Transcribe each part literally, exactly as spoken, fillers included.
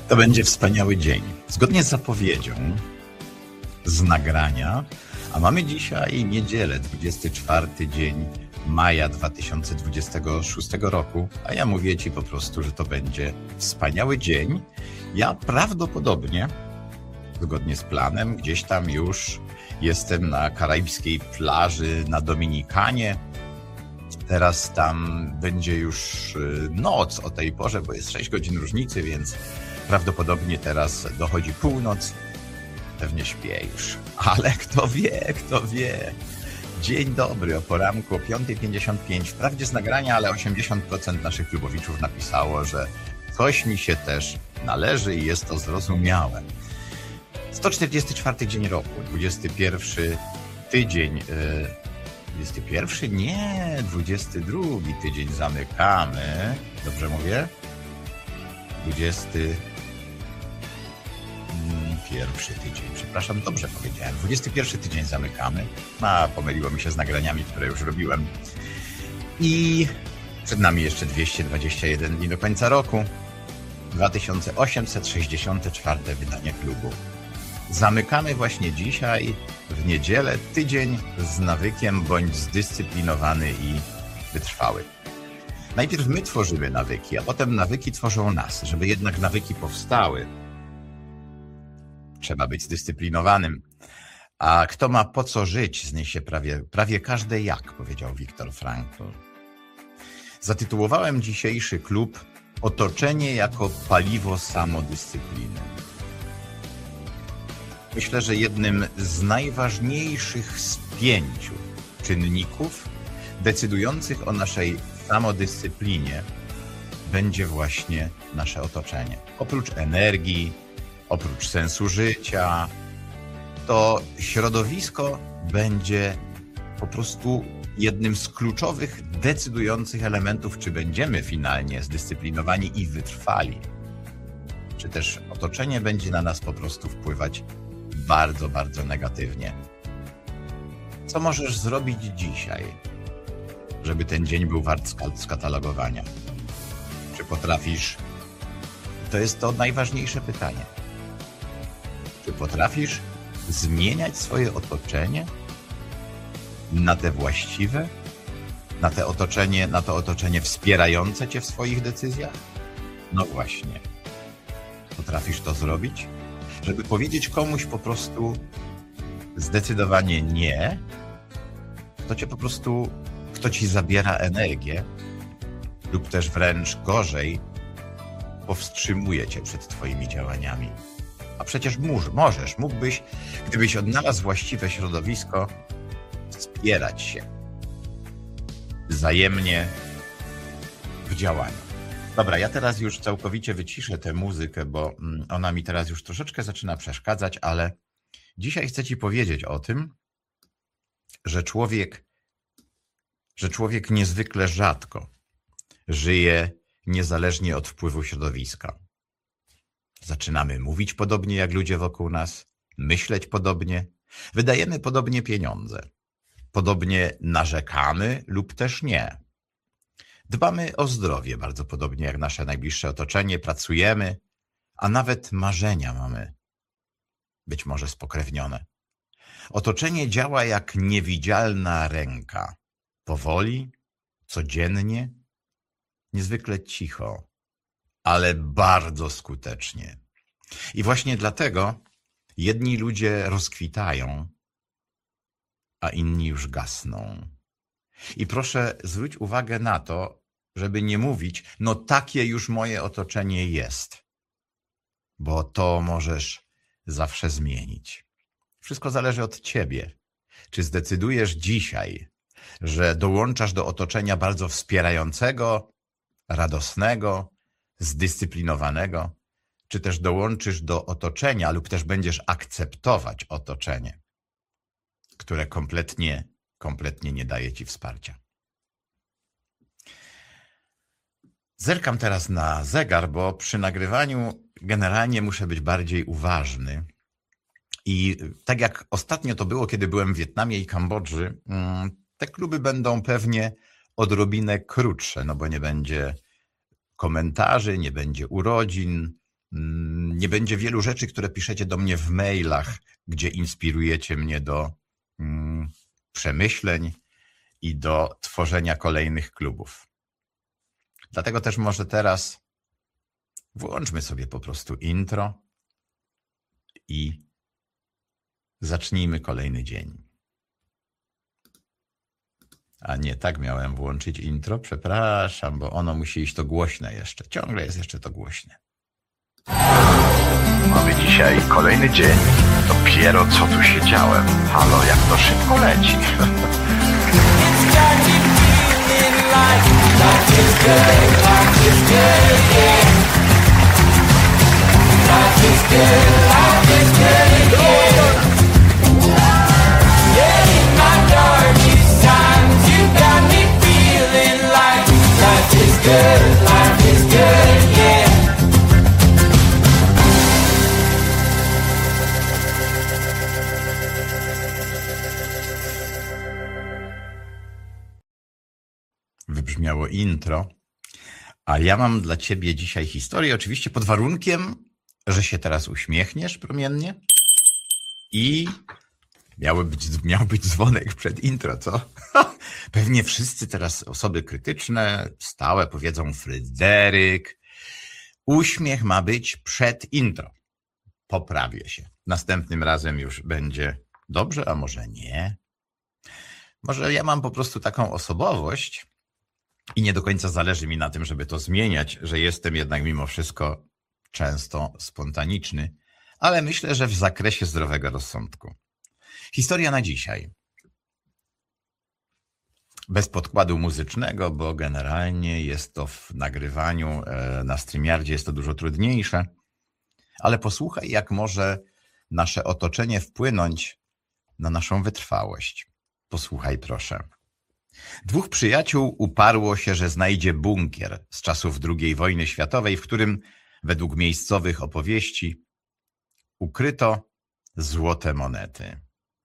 To będzie wspaniały dzień. Zgodnie z zapowiedzią, z nagrania, a mamy dzisiaj niedzielę, dwudziesty czwarty dzień maja dwa tysiące dwudziestego szóstego roku, a ja mówię Ci po prostu, że to będzie wspaniały dzień. Ja prawdopodobnie, zgodnie z planem, gdzieś tam już jestem na karaibskiej plaży na Dominikanie. Teraz tam będzie już noc o tej porze, bo jest sześć godzin różnicy, więc prawdopodobnie teraz dochodzi północ. Pewnie śpię już, ale kto wie, kto wie. Dzień dobry, o poranku o piąta pięćdziesiąt pięć. Wprawdzie z nagrania, ale osiemdziesiąt procent naszych klubowiczów napisało, że coś mi się też należy i jest to zrozumiałe. sto czterdziesty czwarty dzień roku, dwudziesty pierwszy tydzień... Yy, dwudziesty pierwszy? Nie, dwudziesty drugi tydzień zamykamy. Dobrze mówię? dwudziesty pierwszy tydzień, przepraszam, dobrze powiedziałem. dwudziesty pierwszy tydzień zamykamy. A, pomyliło mi się z nagraniami, które już robiłem. I przed nami jeszcze dwieście dwadzieścia jeden dni do końca roku. dwa tysiące osiemset sześćdziesiąte czwarte wydanie klubu. Zamykamy właśnie dzisiaj, w niedzielę, tydzień z nawykiem bądź zdyscyplinowany i wytrwały. Najpierw my tworzymy nawyki, a potem nawyki tworzą nas. Żeby jednak nawyki powstały, trzeba być zdyscyplinowanym. A kto ma po co żyć, zniesie prawie, prawie każde jak, powiedział Viktor Frankl. Zatytułowałem dzisiejszy klub Otoczenie jako paliwo samodyscypliny. Myślę, że jednym z najważniejszych z pięciu czynników decydujących o naszej samodyscyplinie będzie właśnie nasze otoczenie. Oprócz energii, oprócz sensu życia, to środowisko będzie po prostu jednym z kluczowych, decydujących elementów, czy będziemy finalnie zdyscyplinowani i wytrwali, czy też otoczenie będzie na nas po prostu wpływać bardzo, bardzo negatywnie. Co możesz zrobić dzisiaj, żeby ten dzień był wart skatalogowania? Czy potrafisz? To jest to najważniejsze pytanie. Czy potrafisz zmieniać swoje otoczenie na te właściwe, na te otoczenie, na to otoczenie wspierające cię w swoich decyzjach? No właśnie. Potrafisz to zrobić? Żeby powiedzieć komuś po prostu zdecydowanie nie, kto cię po prostu, kto ci zabiera energię lub też wręcz gorzej, powstrzymuje cię przed twoimi działaniami. A przecież mórz, możesz, mógłbyś, gdybyś odnalazł właściwe środowisko, wspierać się wzajemnie w działaniu. Dobra, ja teraz już całkowicie wyciszę tę muzykę, bo ona mi teraz już troszeczkę zaczyna przeszkadzać, ale dzisiaj chcę ci powiedzieć o tym, że człowiek, że człowiek niezwykle rzadko żyje niezależnie od wpływu środowiska. Zaczynamy mówić podobnie jak ludzie wokół nas, myśleć podobnie, wydajemy podobnie pieniądze, podobnie narzekamy lub też nie. Dbamy o zdrowie bardzo podobnie jak nasze najbliższe otoczenie, pracujemy, a nawet marzenia mamy być może spokrewnione. Otoczenie działa jak niewidzialna ręka, powoli, codziennie, niezwykle cicho, ale bardzo skutecznie. I właśnie dlatego jedni ludzie rozkwitają, a inni już gasną. I proszę zwróć uwagę na to, żeby nie mówić, no takie już moje otoczenie jest, bo to możesz zawsze zmienić. Wszystko zależy od ciebie. Czy zdecydujesz dzisiaj, że dołączasz do otoczenia bardzo wspierającego, radosnego, zdyscyplinowanego, czy też dołączysz do otoczenia lub też będziesz akceptować otoczenie, które kompletnie, kompletnie nie daje ci wsparcia. Zerkam teraz na zegar, bo przy nagrywaniu generalnie muszę być bardziej uważny. I tak jak ostatnio to było, kiedy byłem w Wietnamie i Kambodży, te kluby będą pewnie odrobinę krótsze, no bo nie będzie komentarzy, nie będzie urodzin, Nie będzie wielu rzeczy, które piszecie do mnie w mailach, gdzie inspirujecie mnie do mm, przemyśleń i do tworzenia kolejnych klubów. Dlatego też może teraz włączmy sobie po prostu intro i zacznijmy kolejny dzień. A nie, tak miałem włączyć intro, przepraszam, bo ono musi iść to głośne jeszcze. Ciągle jest jeszcze to głośne. Mamy dzisiaj kolejny dzień. Dopiero co tu siedziałem. Halo, jak to szybko leci. Wybrzmiało intro, a ja mam dla ciebie dzisiaj historię, oczywiście pod warunkiem, że się teraz uśmiechniesz promiennie i miały być, miał być dzwonek przed intro, co? Pewnie wszyscy teraz osoby krytyczne, stałe powiedzą Fryderyk. Uśmiech ma być przed intro. Poprawię się. Następnym razem już będzie dobrze, a może nie. Może ja mam po prostu taką osobowość i nie do końca zależy mi na tym, żeby to zmieniać, że jestem jednak mimo wszystko często spontaniczny, ale myślę, że w zakresie zdrowego rozsądku. Historia na dzisiaj. Bez podkładu muzycznego, bo generalnie jest to w nagrywaniu na StreamYardzie jest to dużo trudniejsze, ale posłuchaj, jak może nasze otoczenie wpłynąć na naszą wytrwałość. Posłuchaj proszę. Dwóch przyjaciół uparło się, że znajdzie bunkier z czasów drugiej wojny światowej, w którym według miejscowych opowieści ukryto złote monety.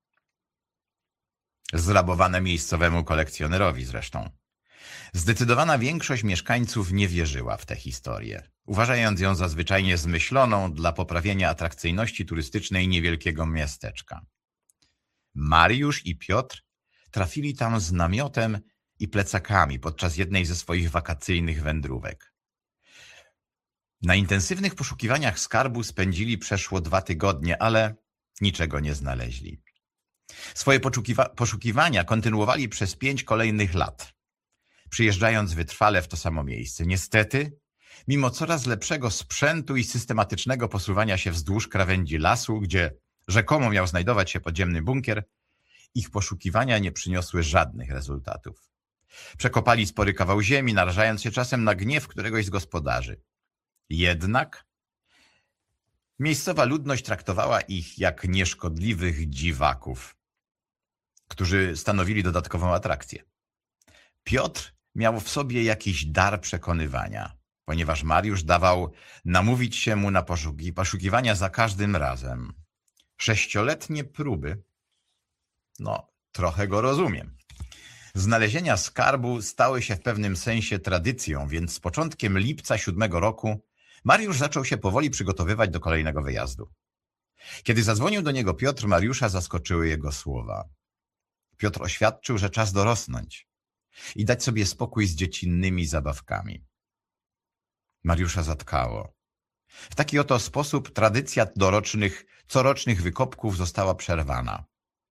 Zrabowane miejscowemu kolekcjonerowi zresztą. Zdecydowana większość mieszkańców nie wierzyła w tę historię, uważając ją za zwyczajnie zmyśloną dla poprawienia atrakcyjności turystycznej niewielkiego miasteczka. Mariusz i Piotr trafili tam z namiotem i plecakami podczas jednej ze swoich wakacyjnych wędrówek. Na intensywnych poszukiwaniach skarbu spędzili przeszło dwa tygodnie, ale niczego nie znaleźli. Swoje poszukiwania kontynuowali przez pięć kolejnych lat, przyjeżdżając wytrwale w to samo miejsce. Niestety, mimo coraz lepszego sprzętu i systematycznego posuwania się wzdłuż krawędzi lasu, gdzie rzekomo miał znajdować się podziemny bunkier, ich poszukiwania nie przyniosły żadnych rezultatów. Przekopali spory kawał ziemi, narażając się czasem na gniew któregoś z gospodarzy. Jednak miejscowa ludność traktowała ich jak nieszkodliwych dziwaków, którzy stanowili dodatkową atrakcję. Piotr miał w sobie jakiś dar przekonywania, ponieważ Mariusz dawał namówić się mu na poszuki, poszukiwania za każdym razem. Sześcioletnie próby, no trochę go rozumiem. Znalezienia skarbu stały się w pewnym sensie tradycją, więc z początkiem lipca siódmego roku Mariusz zaczął się powoli przygotowywać do kolejnego wyjazdu. Kiedy zadzwonił do niego Piotr, Mariusza zaskoczyły jego słowa. Piotr oświadczył, że czas dorosnąć i dać sobie spokój z dziecinnymi zabawkami. Mariusza zatkało. W taki oto sposób tradycja dorocznych, corocznych wykopków została przerwana.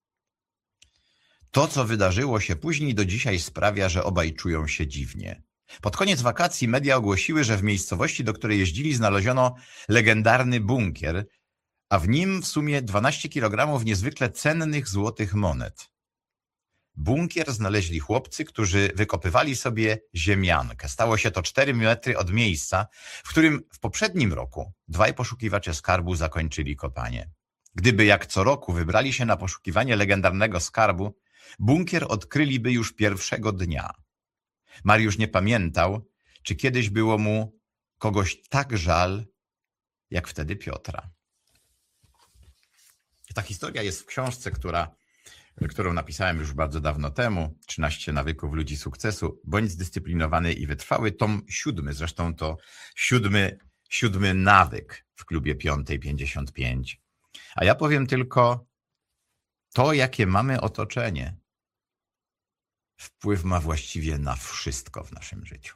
To, co wydarzyło się później, do dzisiaj sprawia, że obaj czują się dziwnie. Pod koniec wakacji media ogłosiły, że w miejscowości, do której jeździli, znaleziono legendarny bunkier, a w nim w sumie dwanaście kilogramów niezwykle cennych złotych monet. Bunkier znaleźli chłopcy, którzy wykopywali sobie ziemiankę. Stało się to cztery metry od miejsca, w którym w poprzednim roku dwaj poszukiwacze skarbu zakończyli kopanie. Gdyby jak co roku wybrali się na poszukiwanie legendarnego skarbu, bunkier odkryliby już pierwszego dnia. Mariusz nie pamiętał, czy kiedyś było mu kogoś tak żal, jak wtedy Piotra. Ta historia jest w książce, która, którą napisałem już bardzo dawno temu, trzynaście nawyków ludzi sukcesu. Bądź zdyscyplinowany i wytrwały. Tom siódmy, zresztą to siódmy, siódmy nawyk w klubie Piątej pięćdziesiąt pięć. A ja powiem tylko, to jakie mamy otoczenie, wpływ ma właściwie na wszystko w naszym życiu.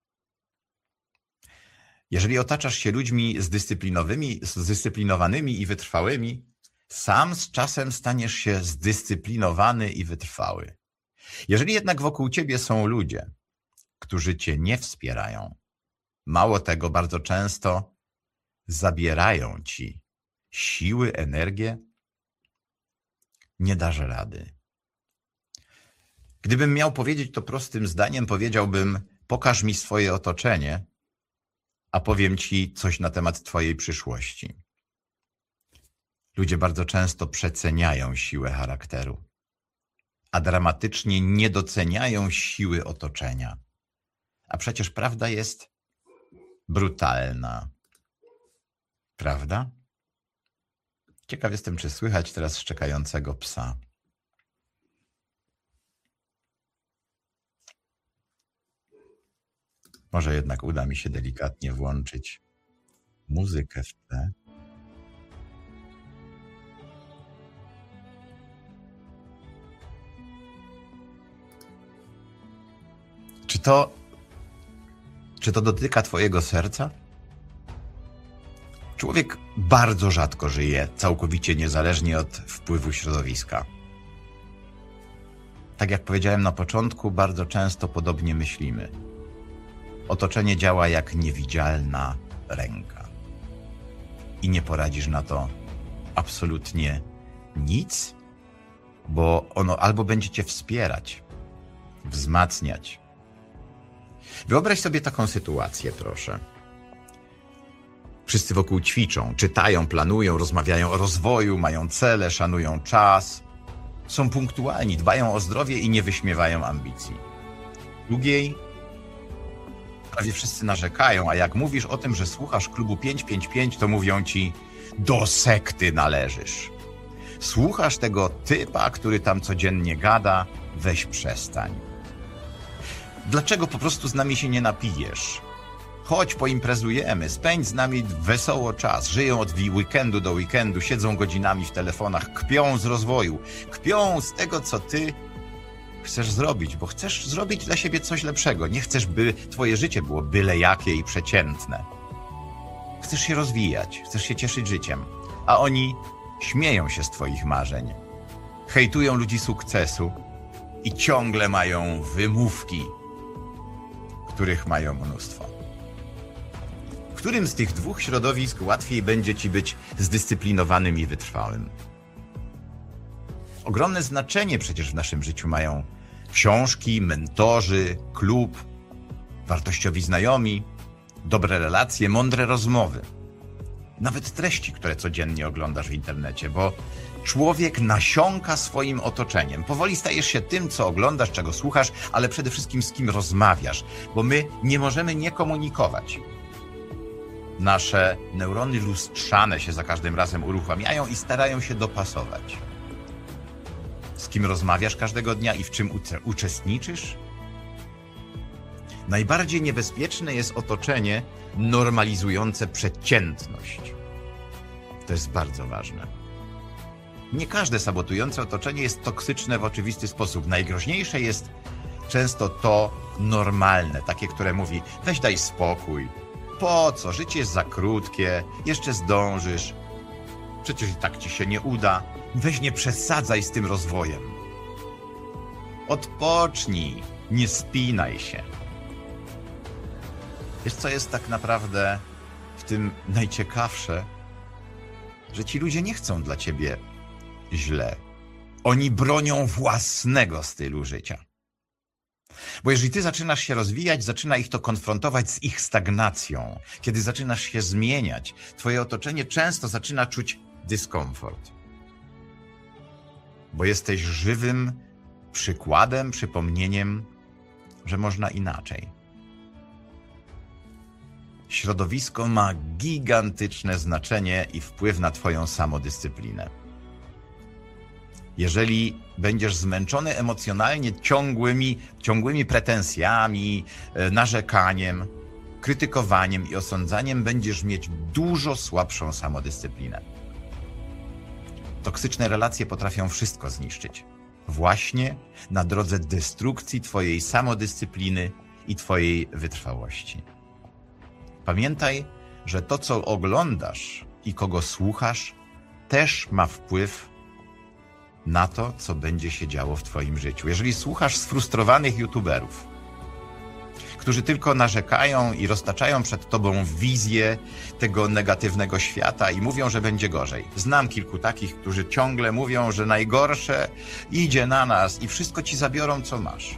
Jeżeli otaczasz się ludźmi zdyscyplinowymi, zdyscyplinowanymi i wytrwałymi, sam z czasem staniesz się zdyscyplinowany i wytrwały. Jeżeli jednak wokół ciebie są ludzie, którzy cię nie wspierają, mało tego, bardzo często zabierają ci siły, energię, nie dasz rady. Gdybym miał powiedzieć to prostym zdaniem, powiedziałbym: pokaż mi swoje otoczenie, a powiem ci coś na temat twojej przyszłości. Ludzie bardzo często przeceniają siłę charakteru, a dramatycznie nie doceniają siły otoczenia. A przecież prawda jest brutalna. Prawda? Ciekaw jestem, czy słychać teraz szczekającego psa. Może jednak uda mi się delikatnie włączyć muzykę w tle. Czy to, czy to dotyka twojego serca? Człowiek bardzo rzadko żyje całkowicie niezależnie od wpływu środowiska. Tak jak powiedziałem na początku, bardzo często podobnie myślimy. Otoczenie działa jak niewidzialna ręka. I nie poradzisz na to absolutnie nic, bo ono albo będzie cię wspierać, wzmacniać. Wyobraź sobie taką sytuację, proszę. Wszyscy wokół ćwiczą, czytają, planują, rozmawiają o rozwoju, mają cele, szanują czas. Są punktualni, dbają o zdrowie i nie wyśmiewają ambicji. Drugiej prawie wszyscy narzekają, a jak mówisz o tym, że słuchasz klubu pięć pięć pięć, to mówią ci: do sekty należysz. Słuchasz tego typa, który tam codziennie gada, weź przestań. Dlaczego po prostu z nami się nie napijesz? Chodź, poimprezujemy, spędź z nami wesoło czas. Żyją od weekendu do weekendu, siedzą godzinami w telefonach, kpią z rozwoju, kpią z tego, co ty chcesz zrobić, bo chcesz zrobić dla siebie coś lepszego. Nie chcesz, by twoje życie było byle jakie i przeciętne. Chcesz się rozwijać, chcesz się cieszyć życiem, a oni śmieją się z twoich marzeń, hejtują ludzi sukcesu i ciągle mają wymówki, których mają mnóstwo. W którym z tych dwóch środowisk łatwiej będzie ci być zdyscyplinowanym i wytrwałym? Ogromne znaczenie przecież w naszym życiu mają książki, mentorzy, klub, wartościowi znajomi, dobre relacje, mądre rozmowy. Nawet treści, które codziennie oglądasz w internecie, bo człowiek nasiąka swoim otoczeniem. Powoli stajesz się tym, co oglądasz, czego słuchasz, ale przede wszystkim z kim rozmawiasz, bo my nie możemy nie komunikować. Nasze neurony lustrzane się za każdym razem uruchamiają i starają się dopasować. Z kim rozmawiasz każdego dnia i w czym uczestniczysz? Najbardziej niebezpieczne jest otoczenie normalizujące przeciętność. To jest bardzo ważne. Nie każde sabotujące otoczenie jest toksyczne w oczywisty sposób. Najgroźniejsze jest często to normalne, takie, które mówi: weź daj spokój, po co, życie jest za krótkie, jeszcze zdążysz, przecież i tak ci się nie uda, weź nie przesadzaj z tym rozwojem. Odpocznij, nie spinaj się. Wiesz, co jest tak naprawdę w tym najciekawsze? Że ci ludzie nie chcą dla ciebie źle. Oni bronią własnego stylu życia. Bo jeżeli ty zaczynasz się rozwijać, zaczyna ich to konfrontować z ich stagnacją. Kiedy zaczynasz się zmieniać, twoje otoczenie często zaczyna czuć dyskomfort. Bo jesteś żywym przykładem, przypomnieniem, że można inaczej. Środowisko ma gigantyczne znaczenie i wpływ na twoją samodyscyplinę. Jeżeli będziesz zmęczony emocjonalnie ciągłymi, ciągłymi pretensjami, narzekaniem, krytykowaniem i osądzaniem będziesz mieć dużo słabszą samodyscyplinę. Toksyczne relacje potrafią wszystko zniszczyć. Właśnie na drodze destrukcji twojej samodyscypliny i twojej wytrwałości. Pamiętaj, że to, co oglądasz i kogo słuchasz, też ma wpływ na to, co będzie się działo w twoim życiu. Jeżeli słuchasz sfrustrowanych youtuberów, którzy tylko narzekają i roztaczają przed tobą wizję tego negatywnego świata i mówią, że będzie gorzej. Znam kilku takich, którzy ciągle mówią, że najgorsze idzie na nas i wszystko ci zabiorą, co masz.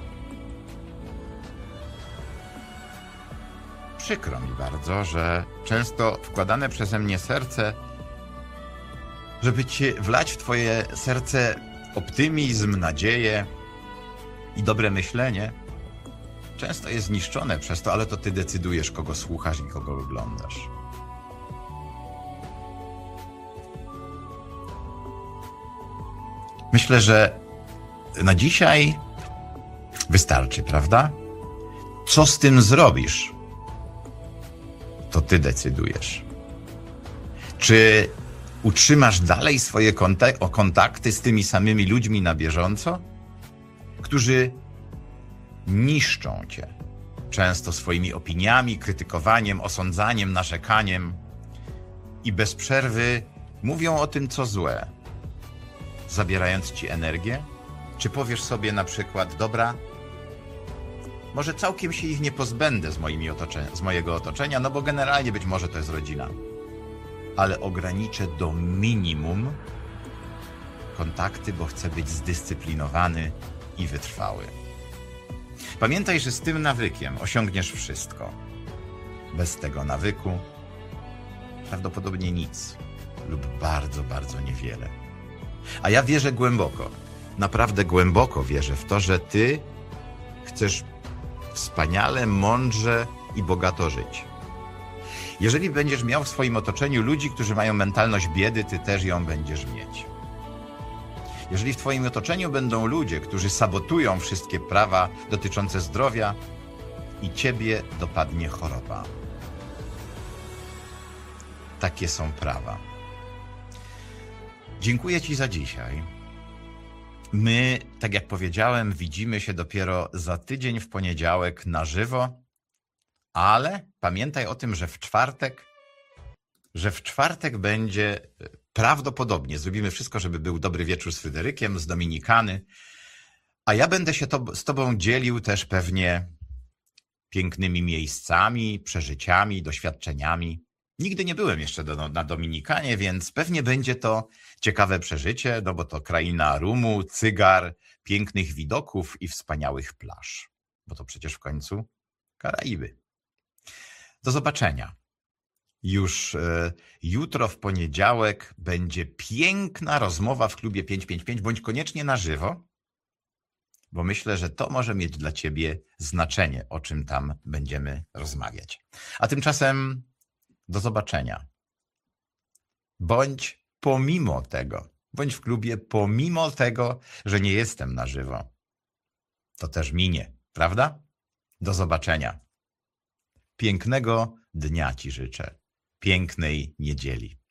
Przykro mi bardzo, że często wkładane przeze mnie serce, żeby ci wlać w twoje serce optymizm, nadzieję i dobre myślenie, często jest zniszczone przez to, ale to ty decydujesz, kogo słuchasz i kogo oglądasz. Myślę, że na dzisiaj wystarczy, prawda? Co z tym zrobisz? To ty decydujesz. Czy utrzymasz dalej swoje kontak- kontakty z tymi samymi ludźmi na bieżąco, którzy niszczą cię często swoimi opiniami, krytykowaniem, osądzaniem, narzekaniem i bez przerwy mówią o tym, co złe, zabierając ci energię? Czy powiesz sobie na przykład, dobra, może całkiem się ich nie pozbędę z, moimi otocze- z mojego otoczenia, no bo generalnie być może to jest rodzina, ale ograniczę do minimum kontakty, bo chcę być zdyscyplinowany i wytrwały. Pamiętaj, że z tym nawykiem osiągniesz wszystko. Bez tego nawyku prawdopodobnie nic lub bardzo, bardzo niewiele. A ja wierzę głęboko, naprawdę głęboko wierzę w to, że ty chcesz wspaniale, mądrze i bogato żyć. Jeżeli będziesz miał w swoim otoczeniu ludzi, którzy mają mentalność biedy, ty też ją będziesz mieć. Jeżeli w twoim otoczeniu będą ludzie, którzy sabotują wszystkie prawa dotyczące zdrowia, i ciebie dopadnie choroba. Takie są prawa. Dziękuję ci za dzisiaj. My, tak jak powiedziałem, widzimy się dopiero za tydzień w poniedziałek na żywo, ale pamiętaj o tym, że w czwartek, że w czwartek będzie prawdopodobnie, zrobimy wszystko, żeby był dobry wieczór z Fryderykiem, z Dominikany, a ja będę się to, z tobą dzielił też pewnie pięknymi miejscami, przeżyciami, doświadczeniami. Nigdy nie byłem jeszcze do, na Dominikanie, więc pewnie będzie to ciekawe przeżycie, no bo to kraina rumu, cygar, pięknych widoków i wspaniałych plaż. Bo to przecież w końcu Karaiby. Do zobaczenia. Już y, jutro w poniedziałek będzie piękna rozmowa w klubie pięćset pięćdziesiąt pięć, bądź koniecznie na żywo, bo myślę, że to może mieć dla ciebie znaczenie, o czym tam będziemy rozmawiać. A tymczasem do zobaczenia. Bądź pomimo tego, bądź w klubie pomimo tego, że nie jestem na żywo. To też minie, prawda? Do zobaczenia. Pięknego dnia ci życzę. Pięknej niedzieli.